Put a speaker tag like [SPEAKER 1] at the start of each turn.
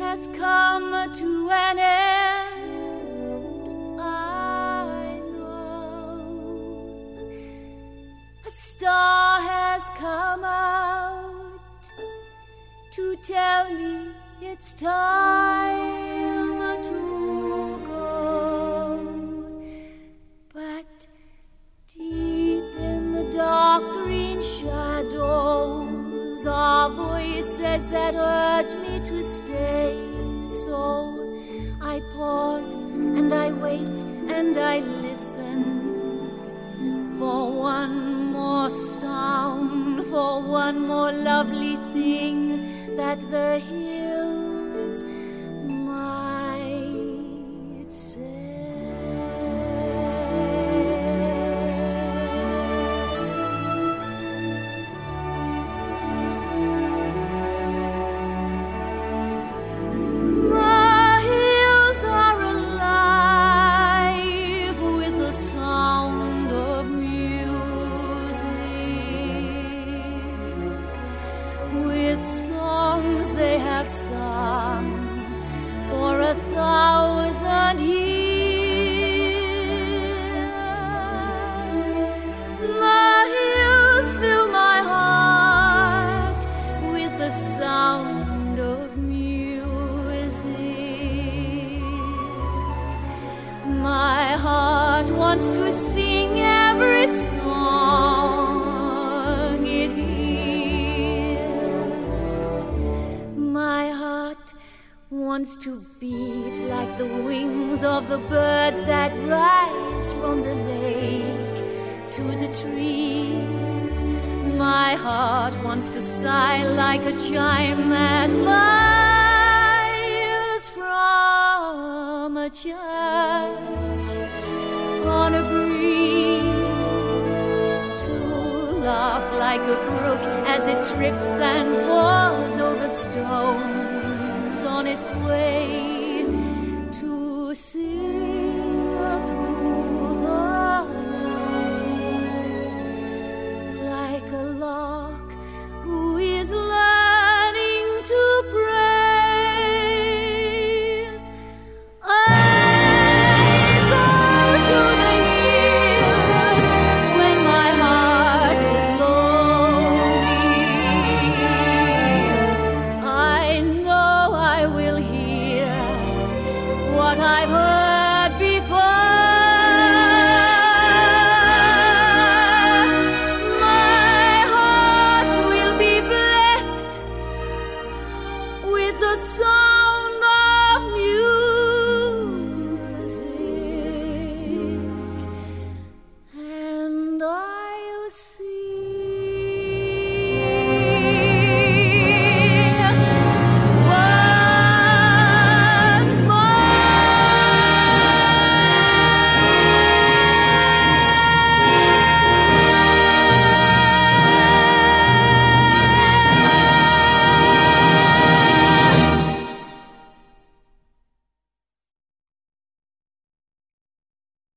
[SPEAKER 1] has come to an end, I know. A star has come out to tell me it's time to go. But deep in the dark green shadows are voices that urge me to stay. So I pause and I wait and I listen for one more sound, for one more lovely thing that the hills might say. Sung for 1,000 years. The hills fill my heart with the sound of music. My heart wants to sing every song it hears. My heart wants to beat like the wings of the birds that rise from the lake to the trees. My heart wants to sigh like a chime that flies from a church on a breeze, to laugh like a brook as it trips and falls over stones on its way, to sing through the night like a lark who is learning to pray. I go to the hills when my heart is lonely. I know I will hear what I've heard before. My heart will be blessed with the song